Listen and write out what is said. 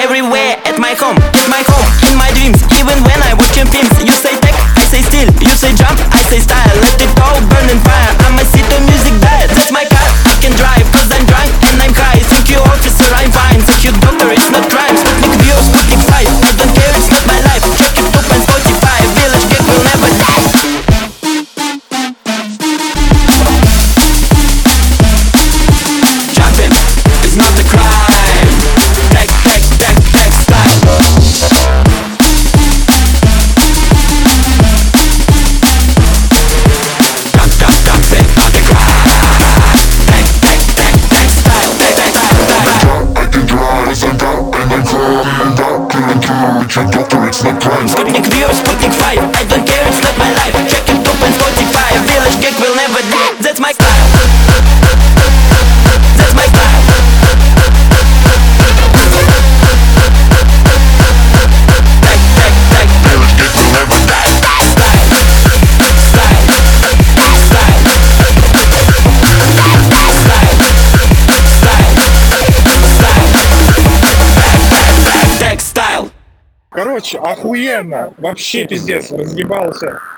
everywhere. At my home, in my dreams. Even when I watching films. You say tech, I say still. You say jump, I say style. Let it all burn in fire. I'ma see the music bad. That's my car, I can drive. Cause I'm drunk and I'm high. Thank you officer, I'm fine. Thank you doctor, it's not crime. Sputnik View, Sputnik 5. I don't care, it's not my life. Check YouTube and Spotify. Village Gag will never die. Jumping is not a crime. Tech style. Jumping not a crime. Tech style. I can drive, as I'm down, and I'm killing with your doctor, it's not crime. Sputnik View, Sputnik 5. I don't care, it's not my life. Check YouTube and Spotify. Village Gag will never die. That's my style. That's my style. Tech. Village Gag will never die. Style. Короче, охуенно, вообще пиздец, разъебался.